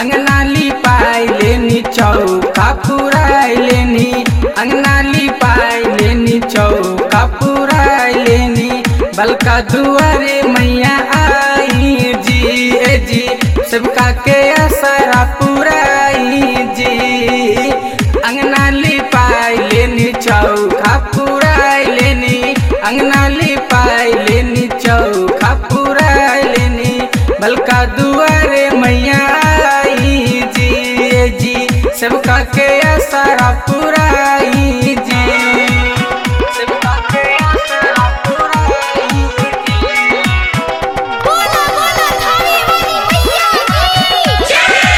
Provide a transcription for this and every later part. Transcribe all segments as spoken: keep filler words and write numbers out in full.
अंगना लिपाई लेनी चौका पुराई लेनी अंगना लिपाई लेनी चौका पुराई लेनी बलका दुआरे मैया आई जी ए जी सबका के असरा पुराई जी अंगना लिपाई लेनी चौका पुराई लेनी अंगना लिपाई लेनी चौका पुराई लेनी बलका दुआरे मैया आई जी ए जी सबका के असरा पुराई जी सबका के असरा पुराई जी बोला बोला थारी वाली मैया की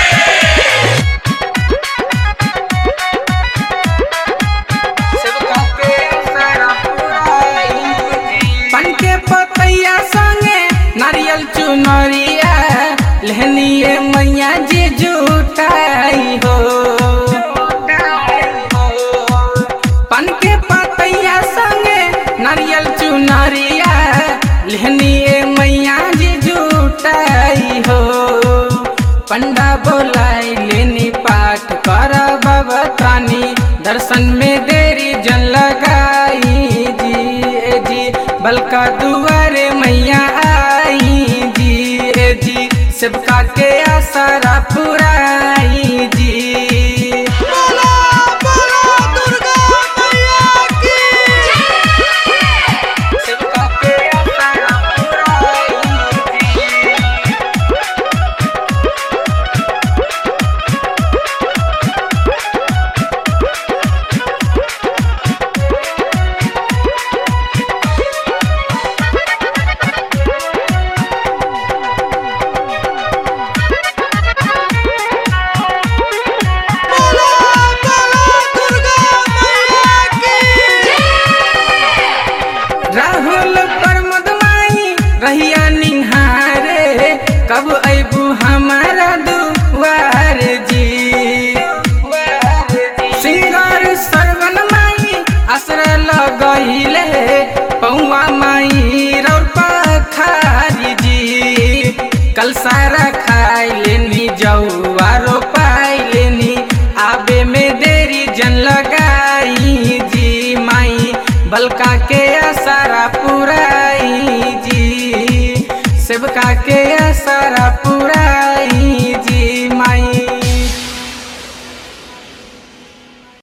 सबका के असरा पुराई जी पन के पतैया संगे नारियल चुनरिया लहनिए मैया जी जुटाई हो पन के पतैया संगे नारियल चुनरिया लहनिए मैया जी जुटाई हो पंडा बोलाई लेनी पाठ कर बबतानी दर्शन में देरी जन लगाई जी ए जी बलका दुआरे मैया आई जी ए जी सबका के आसरा पुराई जी